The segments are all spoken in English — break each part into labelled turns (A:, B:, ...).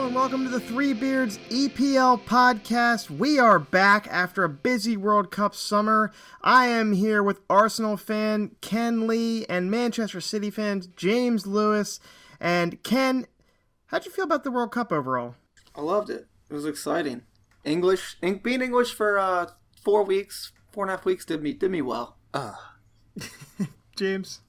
A: and welcome to the Three Beards EPL podcast. We are back after a busy World Cup summer. I am here with Arsenal fan Ken Lee and Manchester City fan James Lewis. And Ken, how'd you feel about the World Cup overall?
B: I loved it. It was exciting. Being English for 4 weeks, 4.5 weeks did me well.
A: James?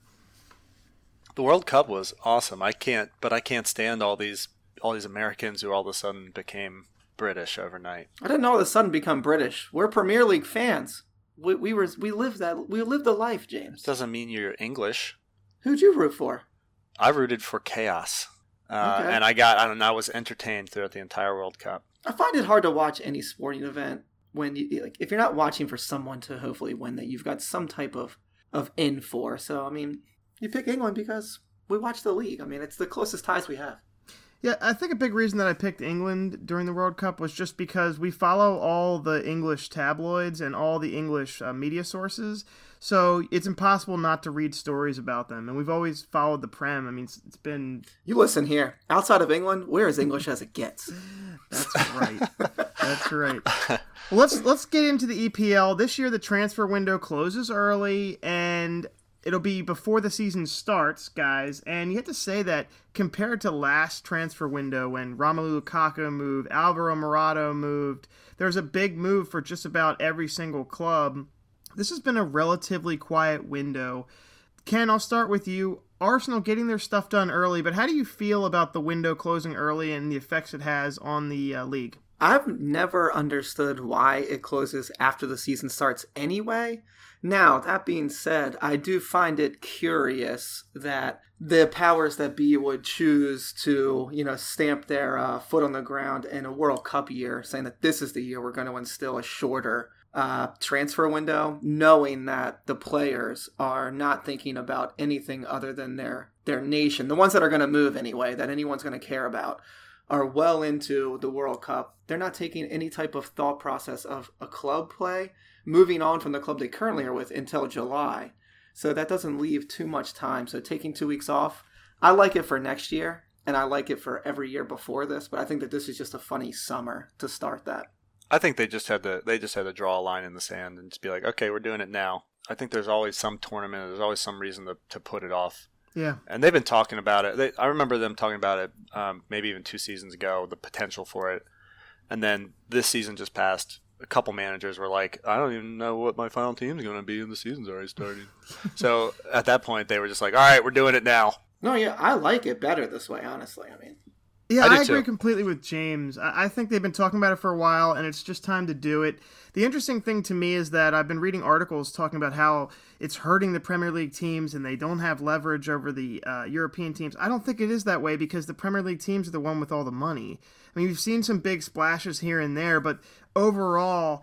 C: The World Cup was awesome. I can't stand all these Americans who all of a sudden became British overnight.
B: I didn't all of a sudden become British. We're Premier League fans. We lived the life, James.
C: Doesn't mean you're English.
B: Who'd you root for?
C: I rooted for chaos.
B: Okay.
C: And I was entertained throughout the entire World Cup.
B: I find it hard to watch any sporting event when if you're not watching for someone to hopefully win that you've got some type of in for. So I mean, you pick England because we watch the league. I mean, it's the closest ties we have.
A: Yeah, I think a big reason that I picked England during the World Cup was just because we follow all the English tabloids and all the English media sources, so it's impossible not to read stories about them. And we've always followed the Prem. I mean, it's been...
B: You listen here. Outside of England, we're as English as it gets.
A: That's right. That's right. Well, let's get into the EPL. This year, the transfer window closes early, and it'll be before the season starts, guys. And you have to say that compared to last transfer window when Romelu Lukaku moved, Alvaro Morata moved, there's a big move for just about every single club. This has been a relatively quiet window. Ken, I'll start with you. Arsenal getting their stuff done early, but how do you feel about the window closing early and the effects it has on the league?
B: I've never understood why it closes after the season starts anyway. Now, that being said, I do find it curious that the powers that be would choose to, stamp their foot on the ground in a World Cup year, saying that this is the year we're going to instill a shorter transfer window, knowing that the players are not thinking about anything other than their nation. The ones that are going to move anyway, that anyone's going to care about, are well into the World Cup. They're not taking any type of thought process of a club play, moving on from the club they currently are with until July. So that doesn't leave too much time. So taking 2 weeks off, I like it for next year, and I like it for every year before this, but I think that this is just a funny summer to start that.
C: I think they just had to draw a line in the sand and just be like, okay, we're doing it now. I think there's always some tournament, there's always some reason to put it off.
A: Yeah.
C: And they've been talking about it. I remember them talking about it maybe even 2 seasons ago, the potential for it. And then this season just passed. A couple managers were like, I don't even know what my final team is going to be, and the season's already starting. So at that point, they were just like, all right, we're doing it now.
B: No, yeah, I like it better this way, honestly. I mean,
A: yeah, I agree
C: too.
A: completely with James. I think they've been talking about it for a while, and it's just time to do it. The interesting thing to me is that I've been reading articles talking about how it's hurting the Premier League teams and they don't have leverage over the European teams. I don't think it is that way because the Premier League teams are the one with all the money. I mean, we've seen some big splashes here and there, but overall,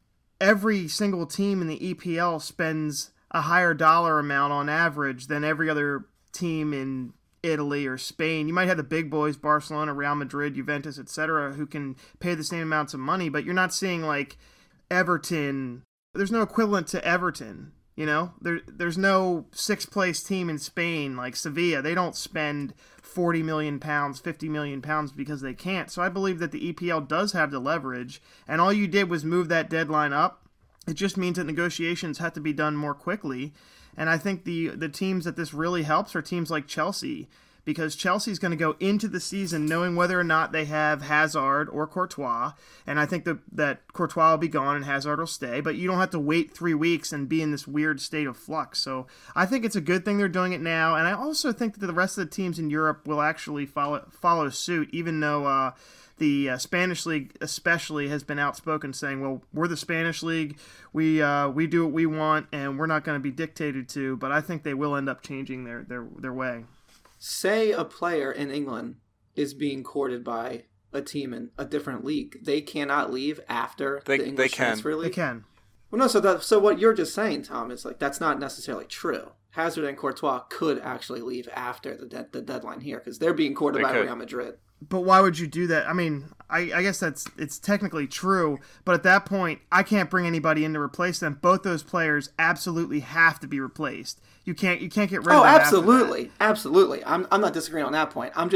A: every single team in the EPL spends a higher dollar amount on average than every other team in Italy or Spain. You might have the big boys, Barcelona, Real Madrid, Juventus, etc., who can pay the same amounts of money, but you're not seeing like Everton. There's no equivalent to Everton. There's no sixth place team in Spain like Sevilla. They don't spend £40 million, £50 million because they can't. So I believe that the EPL does have the leverage, and all you did was move that deadline up. It just means that negotiations have to be done more quickly. And I think the teams that this really helps are teams like Chelsea, because Chelsea's going to go into the season knowing whether or not they have Hazard or Courtois. And I think that Courtois will be gone and Hazard will stay. But you don't have to wait 3 weeks and be in this weird state of flux. So I think it's a good thing they're doing it now. And I also think that the rest of the teams in Europe will actually follow suit, even though the Spanish league especially has been outspoken saying, well, we're the Spanish league, we do what we want, and we're not going to be dictated to. But I think they will end up changing their way.
B: Say a player in England is being courted by a team in a different league. They cannot leave after the English transfer league?
A: They can.
B: Well, no, so what you're just saying, Tom, is like that's not necessarily true. Hazard and Courtois could actually leave after the deadline here because they're being courted by Real Madrid.
A: But why would you do that? I mean, I guess it's technically true, but at that point, I can't bring anybody in to replace them. Both those players absolutely have to be replaced. You can't get rid of them.
B: Oh, absolutely, absolutely. I'm not disagreeing on that point. I'm just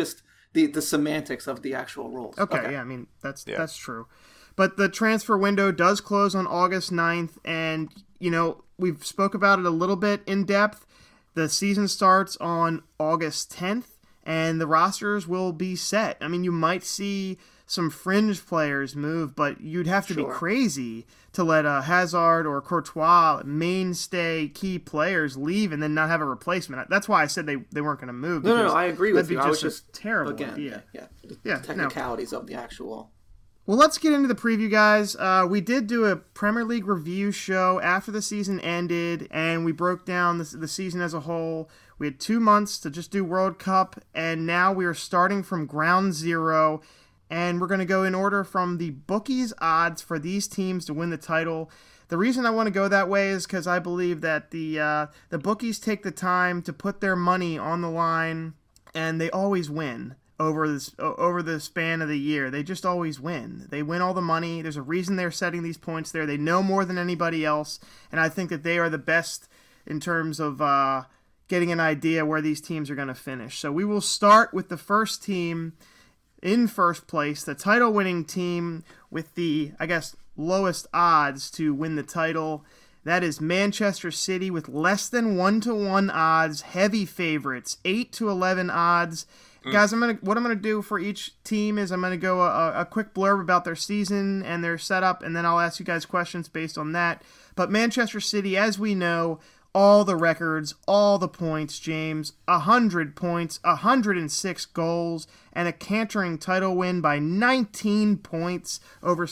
B: the semantics of the actual rules.
A: Okay, yeah, I mean, that's true. But the transfer window does close on August 9th, and, we've spoke about it a little bit in depth. The season starts on August 10th, and the rosters will be set. I mean, you might see some fringe players move, but you'd have to be crazy to let Hazard or Courtois, mainstay key players, leave and then not have a replacement. That's why I said they weren't going to move.
B: No, I agree with you.
A: That'd
B: I
A: be just a terrible idea.
B: The technicalities of the actual...
A: Well, let's get into the preview, guys. We did do a Premier League review show after the season ended, and we broke down the season as a whole. We had 2 months to just do World Cup, and now we are starting from ground zero, and we're going to go in order from the bookies' odds for these teams to win the title. The reason I want to go that way is because I believe that the bookies take the time to put their money on the line, and they always win. Over the span of the year. They just always win. They win all the money. There's a reason they're setting these points there. They know more than anybody else, and I think that they are the best in terms of getting an idea where these teams are going to finish. So we will start with the first team in first place, the title-winning team with the, lowest odds to win the title. That is Manchester City with less than 1-1 odds, heavy favorites, 8-11 odds. Guys, what I'm gonna do for each team is I'm gonna go a quick blurb about their season and their setup, and then I'll ask you guys questions based on that. But Manchester City, as we know, all the records, all the points, James, 100 points, 106 goals, and a cantering title win by 19 points over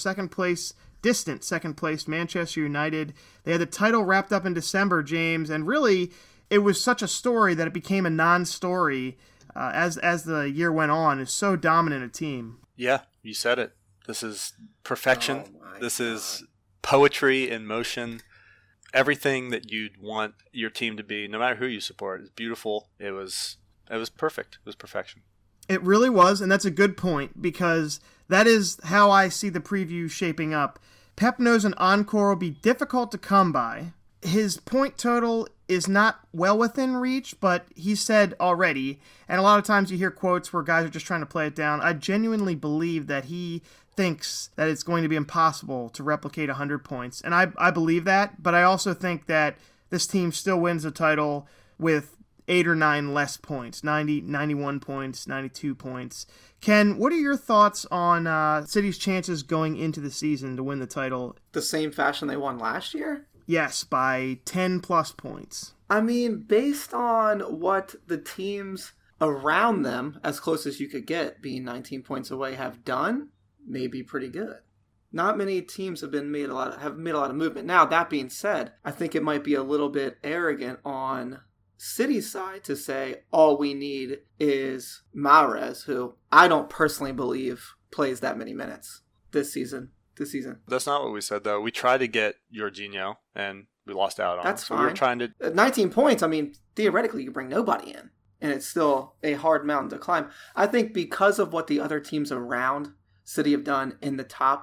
A: distant second place Manchester United. They had the title wrapped up in December, James, and really it was such a story that it became a non-story. As the year went on, is so dominant a team.
C: Yeah, you said it. This is perfection. This is poetry in motion. Everything that you'd want your team to be, no matter who you support, is beautiful. It was perfect. It was perfection.
A: It really was, and that's a good point because that is how I see the preview shaping up. Pep knows an encore will be difficult to come by. His point total is not well within reach, but he said already, and a lot of times you hear quotes where guys are just trying to play it down. I genuinely believe that he thinks that it's going to be impossible to replicate 100 points, and I believe that, but I also think that this team still wins the title with 8 or 9 less points, 90, 91 points, 92 points. Ken, what are your thoughts on City's chances going into the season to win the title?
B: The same fashion they won last year?
A: Yes, by 10 plus points.
B: I mean, based on what the teams around them, as close as you could get, being 19 points away, have done, maybe pretty good. Not many teams have made a lot of movement. Now, that being said, I think it might be a little bit arrogant on City's side to say all we need is Mahrez, who I don't personally believe plays that many minutes this season.
C: That's not what we said, though. We tried to get Jorginho, and we lost out on
B: That's
C: him.
B: fine.
C: We were trying to...
B: 19 points, I mean, theoretically, you bring nobody in, and it's still a hard mountain to climb. I think because of what the other teams around City have done in the top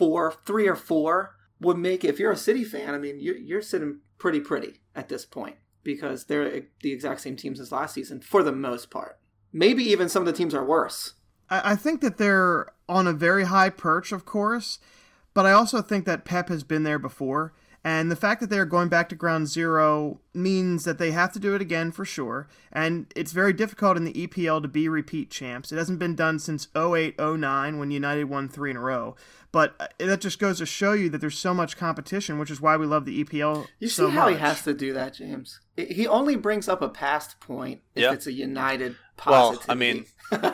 B: 3 or 4, would make it, if you're a City fan, I mean, you're sitting pretty at this point, because they're the exact same teams as last season, for the most part. Maybe even some of the teams are worse.
A: I think that they're on a very high perch, of course, but I also think that Pep has been there before, and the fact that they're going back to ground zero means that they have to do it again for sure, and it's very difficult in the EPL to be repeat champs. It hasn't been done since 08-09 when United won 3 in a row, but that just goes to show you that there's so much competition, which is why we love the EPL
B: You see
A: so
B: how
A: much.
B: he has to do that, James? He only brings up a past point if it's a United
C: Well,
B: positivity.
C: I mean...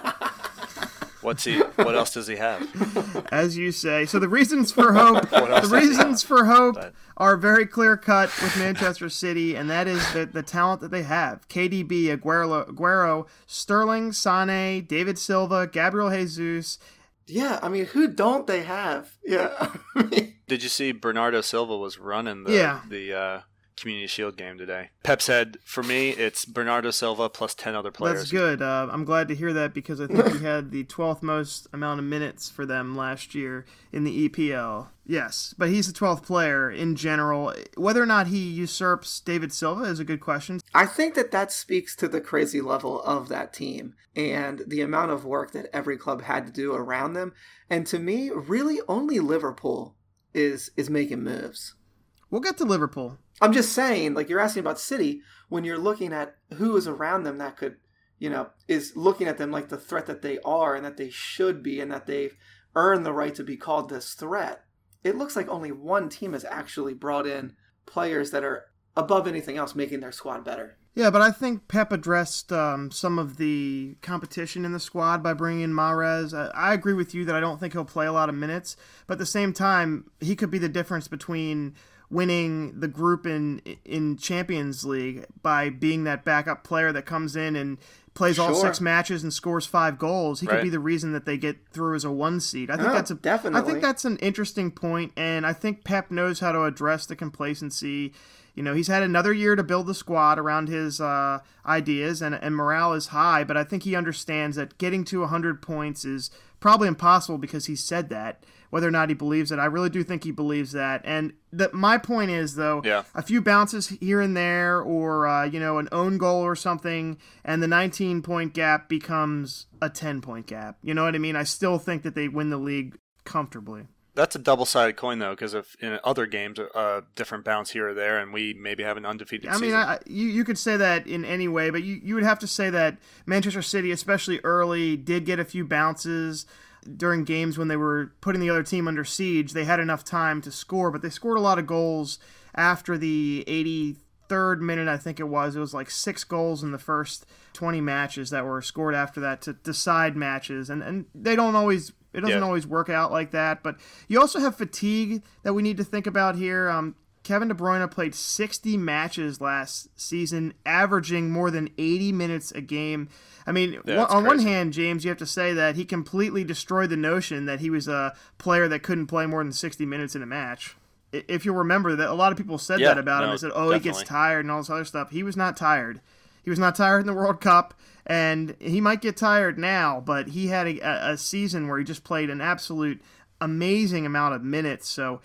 C: What else does he have?
A: As you say. So the reasons for hope are very clear cut with Manchester City, and that is the talent that they have. KDB, Aguero, Sterling, Sané, David Silva, Gabriel Jesus.
B: Yeah, I mean, who don't they have? Yeah.
C: Did you see Bernardo Silva was running the Community Shield game today. Pep said, for me, it's Bernardo Silva plus 10 other players.
A: That's good. I'm glad to hear that because I think he had the 12th most amount of minutes for them last year in the EPL. Yes, but he's the 12th player in general. Whether or not he usurps David Silva is a good question.
B: I think that speaks to the crazy level of that team and the amount of work that every club had to do around them. And to me, really only Liverpool is making moves.
A: We'll get to Liverpool.
B: I'm just saying, like you're asking about City, when you're looking at who is around them that could, is looking at them like the threat that they are and that they should be and that they've earned the right to be called this threat. It looks like only one team has actually brought in players that are above anything else, making their squad better.
A: Yeah, but I think Pep addressed some of the competition in the squad by bringing in Mahrez. I agree with you that I don't think he'll play a lot of minutes, but at the same time, he could be the difference between winning the group in Champions League by being that backup player that comes in and plays all 6 matches and scores 5 goals. He could be the reason that they get through as a 1 seed. I think
B: definitely.
A: I think that's an interesting point, and I think Pep knows how to address the complacency. He's had another year to build the squad around his ideas, and morale is high, but I think he understands that getting to 100 points is probably impossible because he said that. Whether or not he believes it, I really do think he believes that. And my point is, though, a few bounces here and there or, an own goal or something, and the 19-point gap becomes a 10-point gap. You know what I mean? I still think that they win the league comfortably.
C: That's a double-sided coin, though, because if in other games, a different bounce here or there, and we maybe have an undefeated season.
A: I mean, you could say that in any way, but you would have to say that Manchester City, especially early, did get a few bounces during games when they were putting the other team under siege. They had enough time to score, but they scored a lot of goals after the 83rd minute, I think it was. It was like 6 goals in the first 20 matches that were scored after that to decide matches, and they don't always... It doesn't always work out like that, but you also have fatigue that we need to think about here. Kevin De Bruyne played 60 matches last season, averaging more than 80 minutes a game. I mean, on one hand, James, you have to say that he completely destroyed the notion that he was a player that couldn't play more than 60 minutes in a match. If you'll remember that, a lot of people said that about him. They said, definitely. He gets tired and all this other stuff. He was not tired. He was not tired in the World Cup, and he might get tired now, but he had a season where he just played an absolute amazing amount of minutes. So,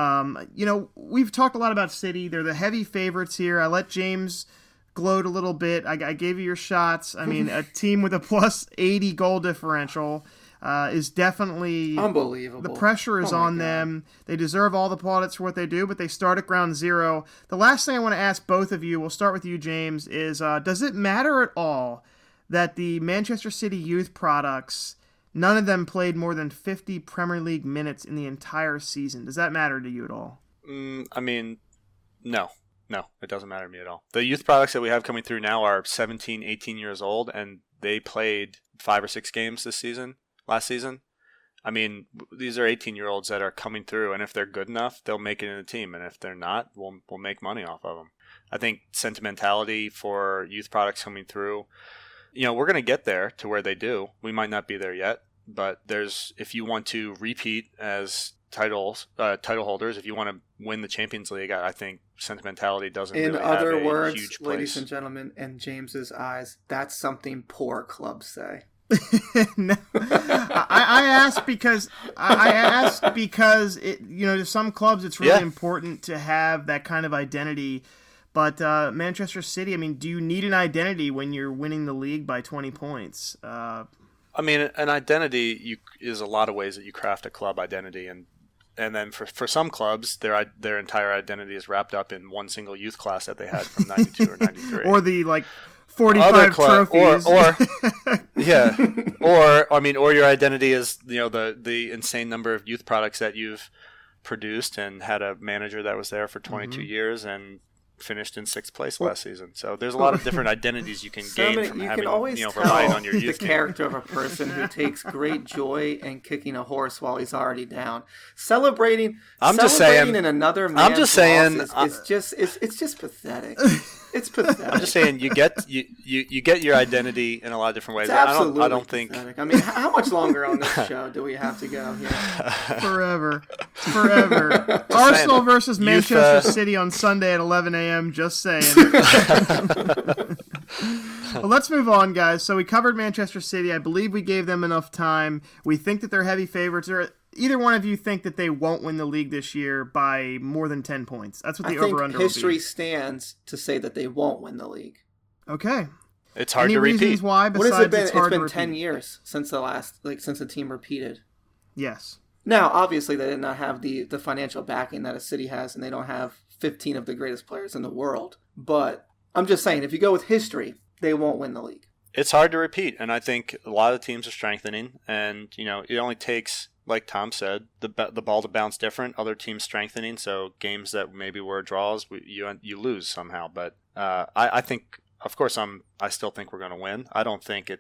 A: we've talked a lot about City. They're the heavy favorites here. I let James gloat a little bit. I gave you your shots. I mean, a team with a plus 80 goal differential is definitely
B: unbelievable.
A: The pressure is on them. They deserve all the plaudits for what they do, but they start at ground zero. The last thing I want to ask both of you, we'll start with you, James, is does it matter at all that the Manchester City youth products, none of them played more than 50 Premier League minutes in the entire season? Does that matter to you at all?
C: I mean, no, it doesn't matter to me at all. The youth products that we have coming through now are 17, 18 years old, and they played 5 or 6 games last season. I mean, these are 18-year-olds that are coming through, and if they're good enough, they'll make it in the team, and if they're not, we'll make money off of them. I think sentimentality for youth products coming through, we're going to get there to where they do. We might not be there yet, but if you want to repeat as title holders, if you want to win the Champions League, I think sentimentality doesn't really have a huge place.
B: In other words, ladies and gentlemen, in James's eyes, that's something poor clubs say.
A: No. I asked because it, to some clubs it's really important to have that kind of identity. But Manchester City, I mean, do you need an identity when you're winning the league by 20 points?
C: I mean, an identity is a lot of ways that you craft a club identity, and then for some clubs, their entire identity is wrapped up in one single youth class that they had from 92 or 93,
A: or the 45 trophies,
C: or your identity is the insane number of youth products that you've produced and had a manager that was there for 22 years and finished in 6th place last season. So there's a lot of different identities you can gain from having relying on your youth
B: the character of a person who takes great joy in kicking a horse while he's already down, celebrating in another man's loss is just pathetic. It's pathetic.
C: I'm just saying you get your identity in a lot of different ways.
B: It's absolutely
C: I don't think.
B: pathetic. I mean, how much longer on this show do we have to go here?
A: Forever. Arsenal versus Manchester City on Sunday at 11 a.m. Just saying. Well, let's move on, guys. So we covered Manchester City. I believe we gave them enough time. We think that they're heavy favorites. Or either one of you think that they won't win the league this year by more than 10 points? That's what the over-under will be.
B: History stands to say that they won't win the league.
A: Okay.
C: It's hard
A: Any
C: to repeat.
A: reasons why?
B: What has it been?
A: It's
B: been 10 years since since the team repeated.
A: Yes.
B: Now, obviously, they did not have the financial backing that a city has, and they don't have 15 of the greatest players in the world. But I'm just saying, if you go with history, they won't win the league.
C: It's hard to repeat, and I think a lot of teams are strengthening, and it only takes, like Tom said, the ball to bounce different. Other teams strengthening, so games that maybe were draws, you lose somehow. But I think, of course, I still think we're going to win. I don't think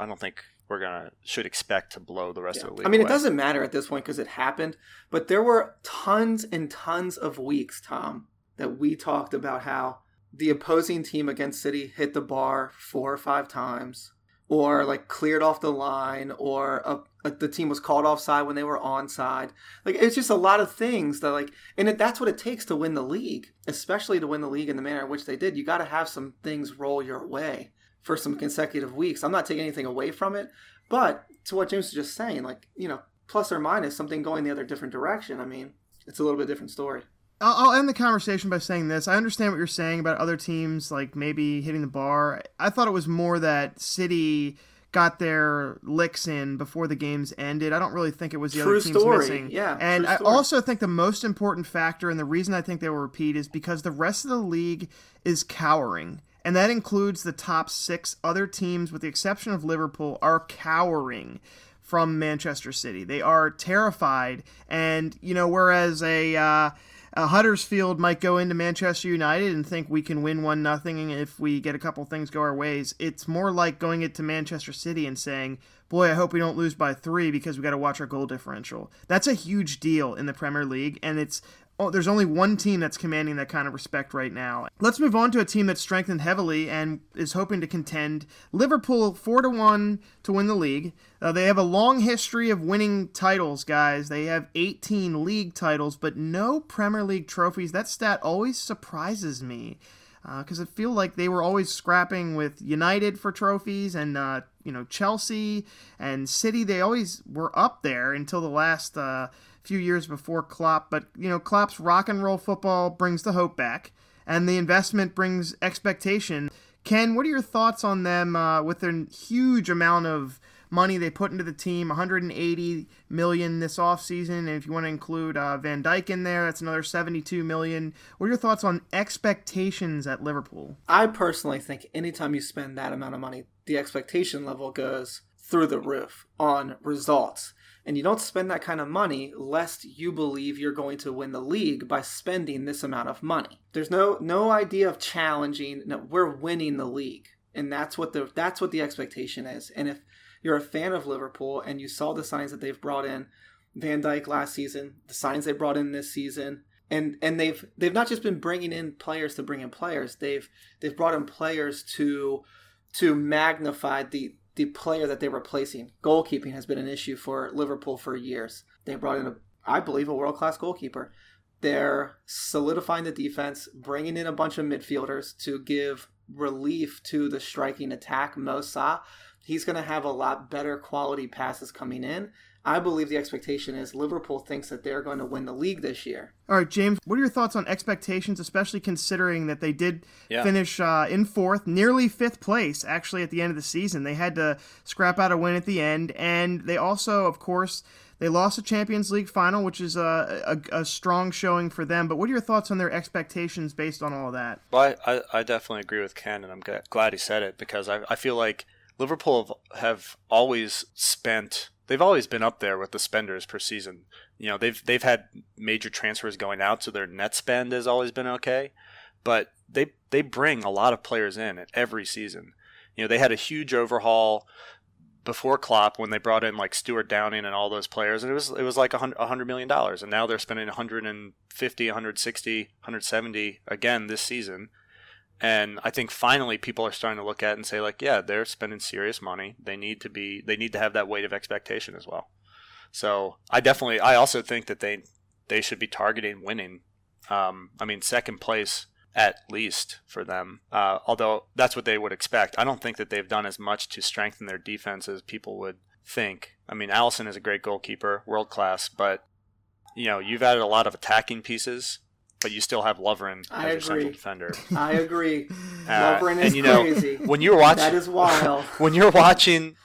C: should expect to blow the rest of the league.
B: I mean,
C: away.
B: It doesn't matter at this point because it happened, but there were tons and tons of weeks, Tom, that we talked about how the opposing team against City hit the bar 4 or 5 times, or like cleared off the line, or the team was called offside when they were onside. Like, it's just a lot of things that that's what it takes to win the league, especially to win the league in the manner in which they did. You got to have some things roll your way for some consecutive weeks. I'm not taking anything away from it, but to what James was just saying, plus or minus something going the other different direction. I mean, it's a little bit different story.
A: I'll end the conversation by saying this. I understand what you're saying about other teams, like maybe hitting the bar. I thought it was more that City got their licks in before the games ended. I don't really think it was the other teams missing.
B: Yeah,
A: and I also think the most important factor, and the reason I think they will repeat, is because the rest of the league is cowering. And that includes the top 6 other teams, with the exception of Liverpool, are cowering from Manchester City. They are terrified. And, whereas a Huddersfield might go into Manchester United and think we can win 1-0 if we get a couple things go our ways, it's more like going into Manchester City and saying, boy, I hope we don't lose by 3 because we got to watch our goal differential. That's a huge deal in the Premier League, and there's only one team that's commanding that kind of respect right now. Let's move on to a team that's strengthened heavily and is hoping to contend. Liverpool 4-1 to win the league. They have a long history of winning titles, guys. They have 18 league titles, but no Premier League trophies. That stat always surprises me because I feel like they were always scrapping with United for trophies, and Chelsea and City. They always were up there until the last few years before Klopp, but Klopp's rock and roll football brings the hope back, and the investment brings expectation. Ken, what are your thoughts on them with their huge amount of money they put into the team, $180 million this offseason, and if you want to include Van Dijk in there, that's another $72 million. What are your thoughts on expectations at Liverpool?
B: I personally think anytime you spend that amount of money, the expectation level goes through the roof on results. And you don't spend that kind of money lest you believe you're going to win the league by spending this amount of money. There's no idea of challenging. No, we're winning the league. And that's what the expectation is. And if you're a fan of Liverpool and you saw the signs that they've brought in, Van Dijk last season, the signs they brought in this season, and they've not just been bringing in players to bring in players. They've brought in players to magnify the player that they're replacing. Goalkeeping has been an issue for Liverpool for years. They brought in, I believe, a world-class goalkeeper. They're solidifying the defense, bringing in a bunch of midfielders to give relief to the striking attack. Mo Salah, he's going to have a lot better quality passes coming in. I believe the expectation is Liverpool thinks that they're going to win the league this year.
A: All right, James, what are your thoughts on expectations, especially considering that they did finish in 4th, nearly 5th place, actually, at the end of the season? They had to scrap out a win at the end, and they also, of course, they lost the Champions League final, which is a strong showing for them. But what are your thoughts on their expectations based on all of that?
C: Well, I definitely agree with Ken, and I'm glad he said it, because I feel like Liverpool have always spent... They've always been up there with the spenders per season. They've had major transfers going out, so their net spend has always been okay. But they bring a lot of players in at every season. They had a huge overhaul before Klopp when they brought in like Stuart Downing and all those players, and it was like $100 million, and now they're spending 150, 160, 170 again this season. And I think finally people are starting to look at it and say, like, yeah, they're spending serious money. They need to have that weight of expectation as well. So I also think that they should be targeting winning. Second place at least for them. Although that's what they would expect. I don't think that they've done as much to strengthen their defense as people would think. I mean, Allison is a great goalkeeper, world class, but you've added a lot of attacking pieces, but you still have Lovren as your central defender.
B: I agree. Lovren is crazy.
C: When you're watching,
B: that is wild.
C: When you're watching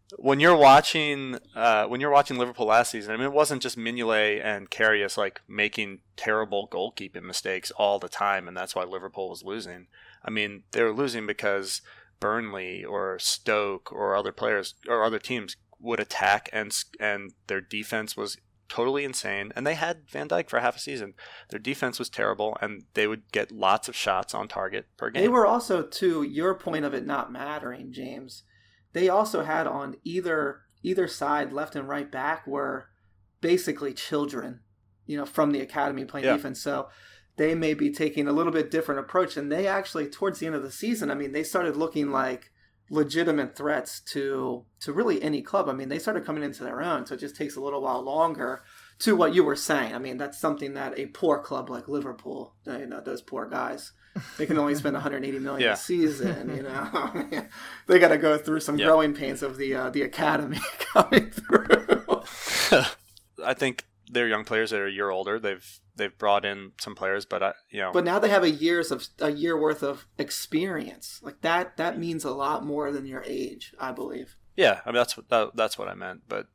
C: Liverpool last season, I mean, it wasn't just Mignolet and Karius like making terrible goalkeeping mistakes all the time, and that's why Liverpool was losing. I mean, they were losing because Burnley or Stoke or other players or other teams would attack, and their defense was totally insane. And they had Van Dijk for half a season. Their defense was terrible, and they would get lots of shots on target per game.
B: They were also, to your point of it not mattering, James, they also had on either side, left and right back, were basically children, from the academy playing defense. So they may be taking a little bit different approach. And they actually, towards the end of the season, I mean, they started looking like legitimate threats to really any club. I mean, they started coming into their own. So it just takes a little while longer. To what you were saying, I mean, that's something that a poor club like Liverpool, those poor guys, they can only spend 180 million a season. They got to go through some growing pains of the academy coming through.
C: I think they're young players that are a year older. They've brought in some players, but
B: But now they have a year worth of experience. Like that means a lot more than your age, I believe.
C: Yeah, I mean that's what I meant, but.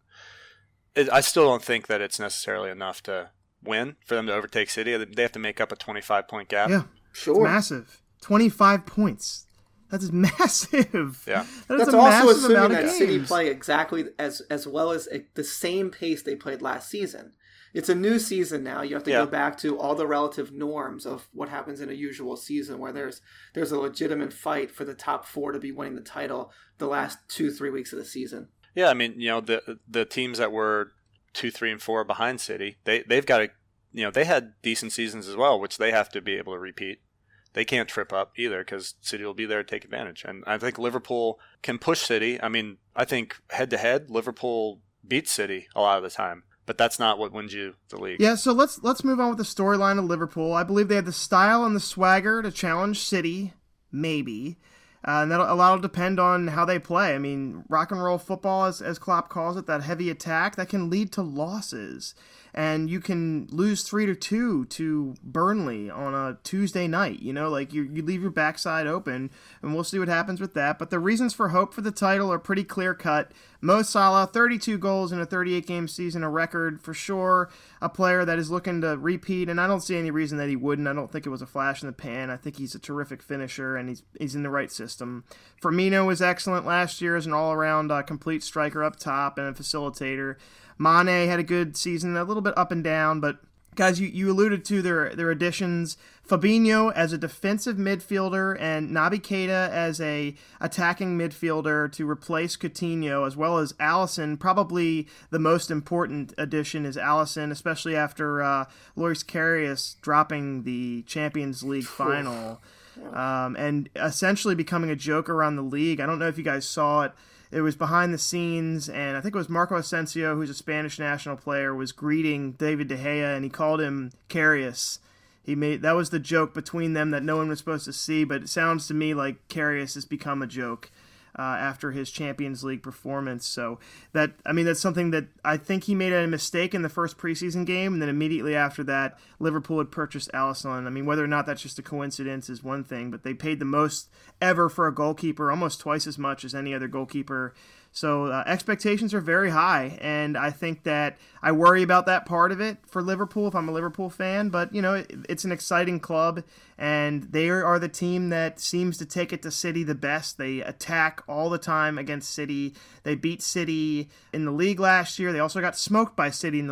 C: I still don't think that it's necessarily enough to win for them to overtake City. They have to make up a 25-point gap.
A: Yeah, sure. It's massive. 25 points. That is massive.
C: Yeah.
B: That's also assuming that City play exactly as well as the same pace they played last season. It's a new season now. You have to go back to all the relative norms of what happens in a usual season, where there's a legitimate fight for the top four to be winning the title the last 2-3 weeks of the season.
C: Yeah, I mean, the teams that were 2, 3, and 4 behind City, they've got to, they had decent seasons as well, which they have to be able to repeat. They can't trip up either because City will be there to take advantage. And I think Liverpool can push City. I mean, I think head-to-head, Liverpool beats City a lot of the time. But that's not what wins you the league.
A: Yeah, so let's move on with the storyline of Liverpool. I believe they have the style and the swagger to challenge City, maybe. And a lot will depend on how they play. I mean, rock and roll football, as Klopp calls it, that heavy attack, that can lead to losses. And you can lose 3-2 to Burnley on a Tuesday night. You leave your backside open, and we'll see what happens with that. But the reasons for hope for the title are pretty clear-cut. Mo Salah, 32 goals in a 38-game season, a record for sure. A player that is looking to repeat, and I don't see any reason that he wouldn't. I don't think it was a flash in the pan. I think he's a terrific finisher, and he's in the right system. Firmino was excellent last year as an all-around complete striker up top and a facilitator. Mane had a good season, a little bit up and down, but guys, you alluded to their additions. Fabinho as a defensive midfielder and Naby Keita as a attacking midfielder to replace Coutinho, as well as Alisson. Probably the most important addition is Alisson, especially after Loris Karius dropping the Champions League final and essentially becoming a joke around the league. I don't know if you guys saw it. It was behind the scenes, and I think it was Marco Asensio, who's a Spanish national player, was greeting David De Gea, and he called him Karius. That was the joke between them that no one was supposed to see, but it sounds to me like Karius has become a joke after his Champions League performance. So that's something that I think he made a mistake in the first preseason game, and then immediately after that, Liverpool had purchased Alisson. I mean, whether or not that's just a coincidence is one thing, but they paid the most ever for a goalkeeper, almost twice as much as any other goalkeeper. So expectations are very high, and I think that I worry about that part of it for Liverpool if I'm a Liverpool fan, but it's an exciting club, and they are the team that seems to take it to City the best. They attack all the time against City. They beat City in the league last year. They also got smoked by City in the league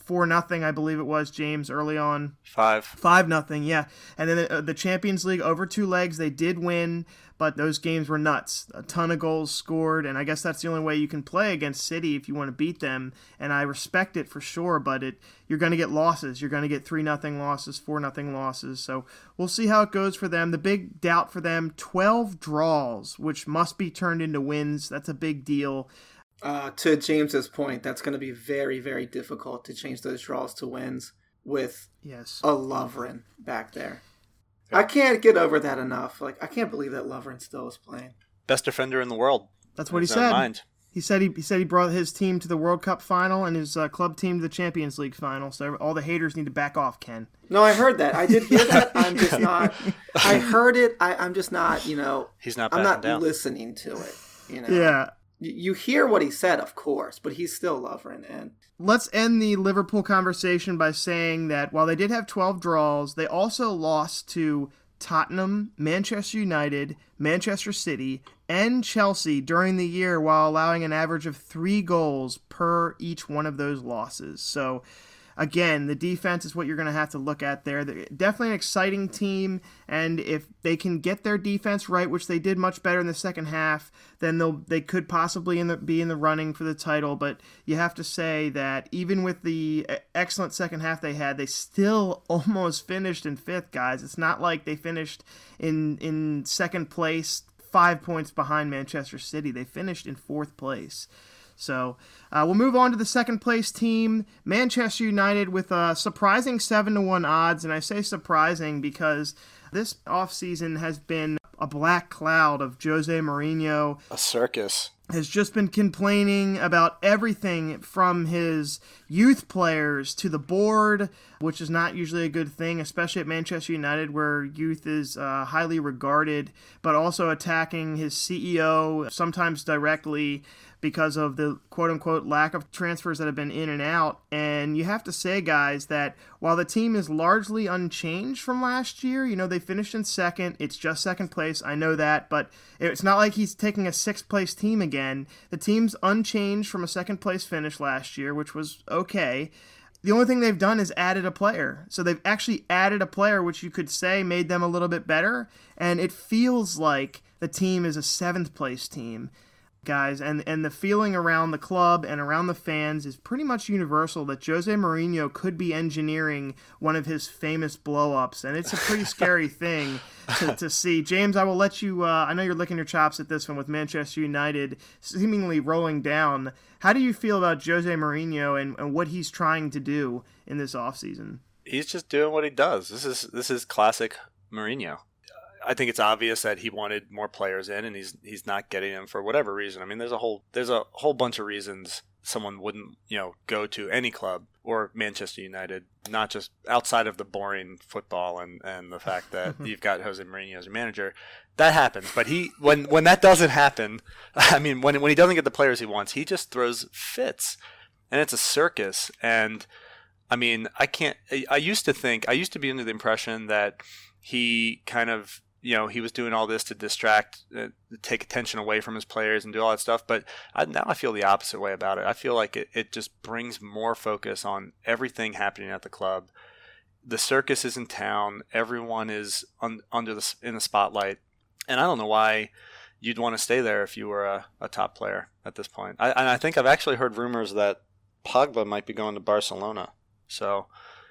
A: 4-0, I believe it was, James, early on.
C: 5-0,
A: yeah. And then the Champions League over 2 legs, they did win, but those games were nuts. A ton of goals scored, and I guess that's the only way you can play against City if you want to beat them. And I respect it for sure, but you're going to get losses. You're going to get 3-0 losses, 4-0 losses. So we'll see how it goes for them. The big doubt for them, 12 draws, which must be turned into wins. That's a big deal.
B: To James's point, that's going to be very, very difficult to change those draws to wins with a Lovren back there. I can't get over that enough. Like, I can't believe that Lovren still is playing.
C: Best defender in the world.
A: That's what he said. He said he brought his team to the World Cup final and his club team to the Champions League final. So all the haters need to back off, Ken.
B: No, I heard that. I did hear that. I'm just not. I heard it. I'm just not.
C: He's not.
B: I'm not
C: down.
B: listening to it.
A: Yeah.
B: You hear what he said, of course, but he's still Lovren. And
A: let's end the Liverpool conversation by saying that while they did have 12 draws, they also lost to Tottenham, Manchester United, Manchester City, and Chelsea during the year, while allowing an average of 3 goals per each one of those losses. So again, the defense is what you're going to have to look at there. They're definitely an exciting team, and if they can get their defense right, which they did much better in the second half, then they could possibly be in the running for the title. But you have to say that even with the excellent second half they had, they still almost finished in 5th, guys. It's not like they finished in second place, 5 points behind Manchester City. They finished in 4th place. So we'll move on to the second place team, Manchester United, with a surprising 7-1 odds. And I say surprising because this offseason has been a black cloud of Jose Mourinho.
C: A circus.
A: Has just been complaining about everything from his youth players to the board, which is not usually a good thing, especially at Manchester United where youth is highly regarded, but also attacking his CEO, sometimes directly, because of the quote-unquote lack of transfers that have been in and out. And you have to say, guys, that while the team is largely unchanged from last year, they finished in 2nd. It's just 2nd place, I know that, but it's not like he's taking a 6th place team again. The team's unchanged from a 2nd place finish last year, which was okay. The only thing they've done is added a player. So they've actually added a player, which you could say made them a little bit better, and it feels like the team is a 7th place team, guys, and the feeling around the club and around the fans is pretty much universal that Jose Mourinho could be engineering one of his famous blow-ups, and it's a pretty scary thing to see. James, I will let you, I know you're licking your chops at this one with Manchester United seemingly rolling down. How do you feel about Jose Mourinho and what he's trying to do in this offseason?
C: He's just doing what he does. This is classic Mourinho. I think it's obvious that he wanted more players in, and he's not getting them for whatever reason. I mean, there's a whole bunch of reasons someone wouldn't go to any club or Manchester United, not just outside of the boring football and the fact that you've got Jose Mourinho as your manager. That happens, but when that doesn't happen, I mean, when he doesn't get the players he wants, he just throws fits, and it's a circus. And I mean, I used to be under the impression that he kind of, he was doing all this to distract, take attention away from his players and do all that stuff. But now I feel the opposite way about it. I feel like it just brings more focus on everything happening at the club. The circus is in town. Everyone is in the spotlight. And I don't know why you'd want to stay there if you were a top player at this point. I think I've actually heard rumors that Pogba might be going to Barcelona. So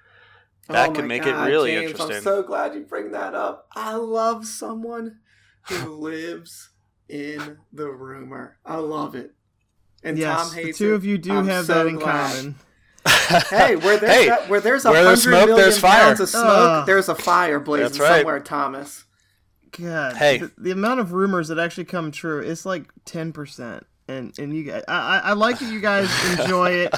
C: that could make it really
B: James,
C: interesting.
B: I'm so glad you bring that up. I love someone who lives in the rumor. I love it. And
A: yes,
B: Tom hates
A: the two
B: it.
A: of you do
B: I'm
A: have
B: so
A: that in
B: glad.
A: common.
B: Hey, where there's
C: where there's
B: 100
C: smoke,
B: million
C: there's fire.
B: pounds of smoke, there's a fire blazing
C: That's right.
B: somewhere, Thomas.
A: God,
C: hey,
A: the amount of rumors that actually come true is like 10%, and you guys, I like that you guys enjoy it,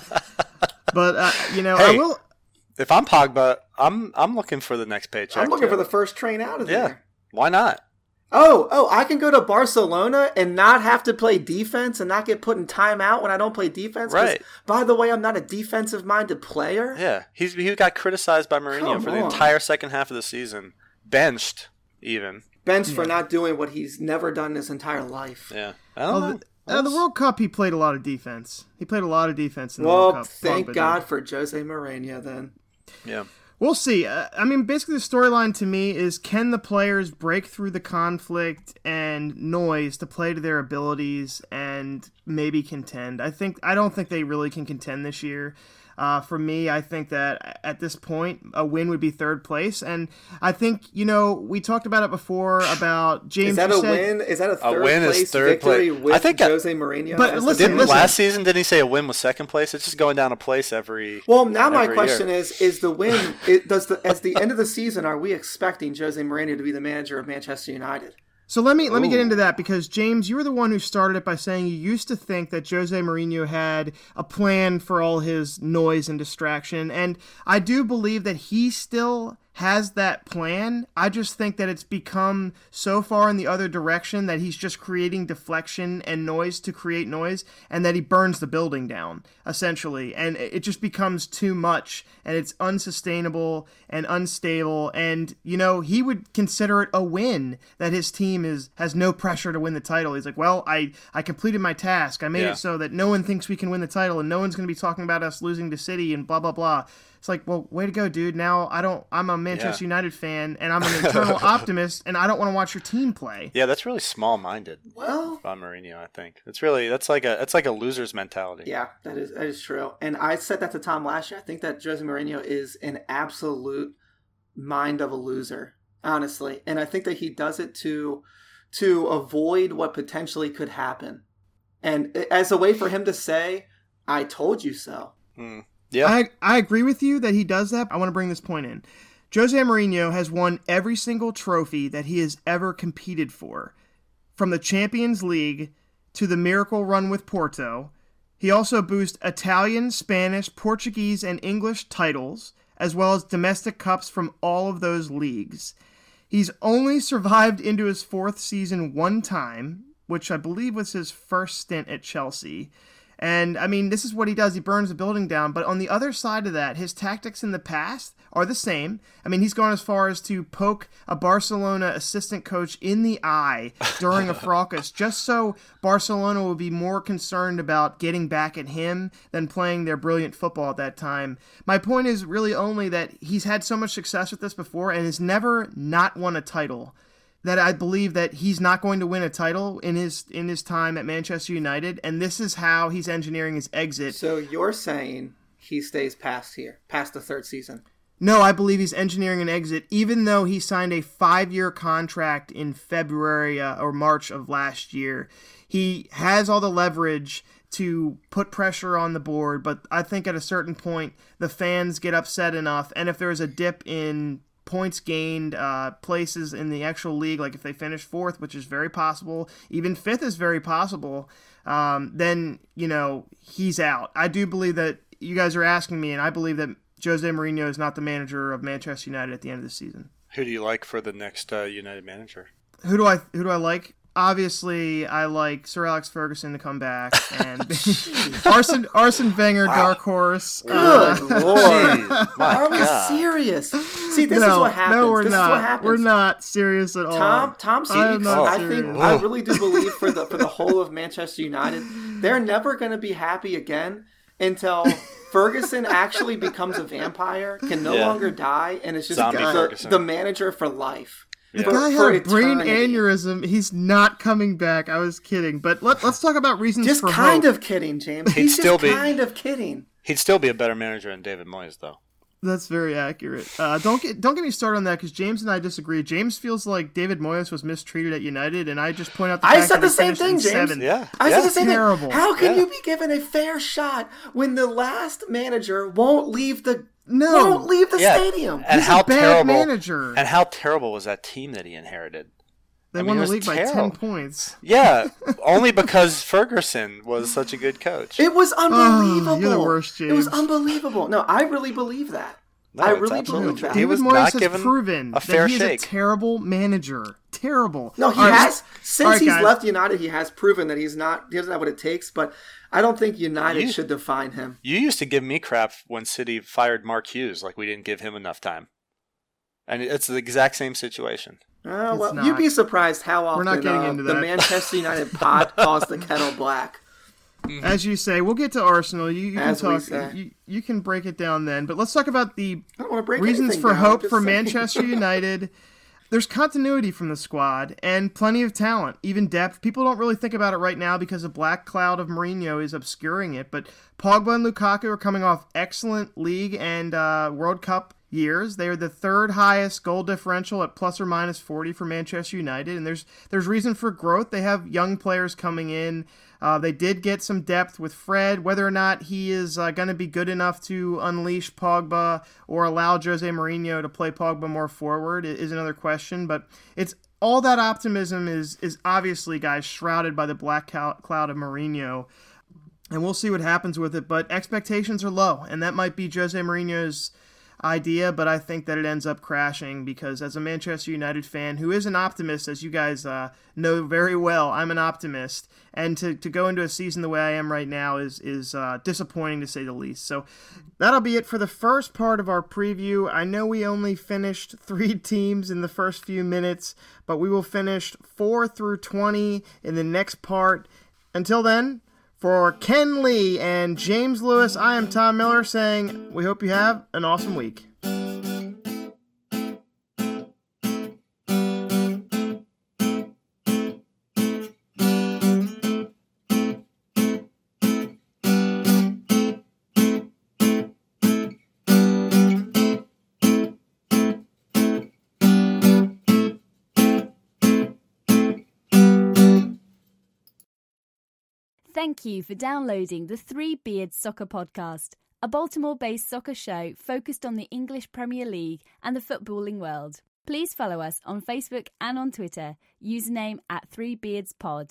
A: but
C: hey,
A: I will.
C: If I'm Pogba, I'm looking for the next paycheck.
B: I'm looking for the first train out of there.
C: Why not?
B: Oh, I can go to Barcelona and not have to play defense and not get put in timeout when I don't play defense?
C: Right.
B: By the way, I'm not a defensive-minded player.
C: Yeah, he got criticized by Mourinho for the entire second half of the season. Benched, even.
B: Benched for not doing what he's never done his entire life.
C: Yeah. I don't know.
A: The World Cup, he played a lot of defense. He played a lot of defense in the World Cup.
B: Thank God for Jose Mourinho then.
C: Yeah.
A: We'll see. Basically the storyline to me is, can the players break through the conflict and noise to play to their abilities and maybe contend? I don't think they really can contend this year. For me, I think that at this point, a win would be third place. And I think, we talked about it before about James.
B: Is that a win? Is that a third
C: win
B: place
C: is third
B: victory
C: place.
B: with
C: I think
B: Jose Mourinho?
A: But listen,
C: last season, didn't he say a win was second place? It's just going down a place every
B: Well, now my question
C: year.
B: is the win, as the end of the season, are we expecting Jose Mourinho to be the manager of Manchester United?
A: So let me get into that, because James, you were the one who started it by saying you used to think that Jose Mourinho had a plan for all his noise and distraction, and I do believe that he still has that plan. I just think that it's become so far in the other direction that he's just creating deflection and noise to create noise, and that he burns the building down, essentially. And it just becomes too much, and it's unsustainable and unstable. And, he would consider it a win that his team has no pressure to win the title. He's like, well, I completed my task. I made it so that no one thinks we can win the title, and no one's going to be talking about us losing to City and blah, blah, blah. It's like, well, way to go, dude. Now I'm a Manchester United fan, and I'm an eternal optimist, and I don't want to watch your team play.
C: Yeah, that's really small-minded.
B: Well,
C: by Mourinho, I think that's like a loser's mentality.
B: Yeah, that is true. And I said that to Tom last year. I think that Jose Mourinho is an absolute mind of a loser, honestly. And I think that he does it to avoid what potentially could happen, and as a way for him to say, "I told you so."
C: Yeah,
A: I agree with you that he does that. I want to bring this point in. Jose Mourinho has won every single trophy that he has ever competed for, from the Champions League to the miracle run with Porto. He also boasts Italian, Spanish, Portuguese, and English titles, as well as domestic cups from all of those leagues. He's only survived into his fourth season one time, which I believe was his first stint at Chelsea. And, this is what he does. He burns the building down. But on the other side of that, his tactics in the past are the same. He's gone as far as to poke a Barcelona assistant coach in the eye during a fracas, just so Barcelona will be more concerned about getting back at him than playing their brilliant football at that time. My point is really only that he's had so much success with this before and has never not won a title, that I believe that he's not going to win a title in his time at Manchester United, and this is how he's engineering his exit.
B: So you're saying he stays past the third season?
A: No, I believe he's engineering an exit, even though he signed a 5-year contract in February or March of last year. He has all the leverage to put pressure on the board, but I think at a certain point, the fans get upset enough, and if there's a dip in points gained, places in the actual league, like if they finish fourth, which is very possible, even fifth is very possible, then, he's out. I do believe that you guys are asking me, and I believe that Jose Mourinho is not the manager of Manchester United at the end of the season.
C: Who do you like for the next United manager?
A: Who do I like? Obviously, I like Sir Alex Ferguson to come back, and Arsene Wenger, dark horse.
B: Good Lord.
C: Jeez, my
B: Are we
C: God.
B: serious? See, this is what happens.
A: No, we're
B: this
A: not.
B: Is what happens.
A: We're not serious at all.
B: Tom Seaton, I really do believe for the whole of Manchester United, they're never going to be happy again until Ferguson actually becomes a vampire, can no longer die, and is just the manager for life.
A: The guy had a brain aneurysm. He's not coming back. I was kidding. But let's talk about reasons
B: just
A: for
B: kind
A: hope.
B: of kidding, James. He's just kind of kidding.
C: He'd still be a better manager than David Moyes, though.
A: That's very accurate. Don't get me started on that, because James and I disagree. James feels like David Moyes was mistreated at United, and I just point out the fact that he finished in 7th.
C: Yeah,
B: I said the same
A: terrible.
B: thing. How can you be given a fair shot when the last manager won't leave the stadium?
C: And
A: He's a bad manager.
C: And how terrible was that team that he inherited?
A: They won the league by 10 points.
C: Yeah, only because Ferguson was such a good coach.
B: It was unbelievable.
A: Oh, you're the worst, James.
B: It was unbelievable. No, I really believe that.
C: No,
B: I really believe that.
A: David Moyes has proven that he's a terrible manager. Terrible.
B: No, he has. Since he's left United, he has proven that he doesn't have what it takes, but I don't think United should define him.
C: You used to give me crap when City fired Mark Hughes, like we didn't give him enough time. And it's the exact same situation.
B: Well,
A: not.
B: you'd be surprised how often
A: We're not getting into
B: the
A: that.
B: Manchester United pot calls the kettle black.
A: As you say, we'll get to Arsenal. You can
B: As we
A: talk.
B: say.
A: You can break it down then. But let's talk about the
B: I don't want to break
A: reasons
B: anything
A: for
B: down,
A: hope
B: just
A: for
B: saying.
A: Manchester United. There's continuity from the squad and plenty of talent, even depth. People don't really think about it right now because the black cloud of Mourinho is obscuring it. But Pogba and Lukaku are coming off excellent league and World Cup years. They are the third highest goal differential at plus or minus 40 for Manchester United, and there's reason for growth. They have young players coming in. They did get some depth with Fred. Whether or not he is going to be good enough to unleash Pogba or allow Jose Mourinho to play Pogba more forward is another question. But it's all that optimism is obviously, guys, shrouded by the black cloud of Mourinho. And we'll see what happens with it. But expectations are low, and that might be Jose Mourinho's idea, but I think that it ends up crashing because as a Manchester United fan who is an optimist, as you guys know very well, I'm an optimist, and to go into a season the way I am right now is disappointing to say the least. So that'll be it for the first part of our preview. I know we only finished 3 teams in the first few minutes, but we will finish 4 through 20 in the next part. Until then, for Ken Lee and James Lewis, I am Tom Miller saying we hope you have an awesome week.
D: Thank you for downloading the Three Beards Soccer Podcast, a Baltimore-based soccer show focused on the English Premier League and the footballing world. Please follow us on Facebook and on Twitter, username @3beardspod.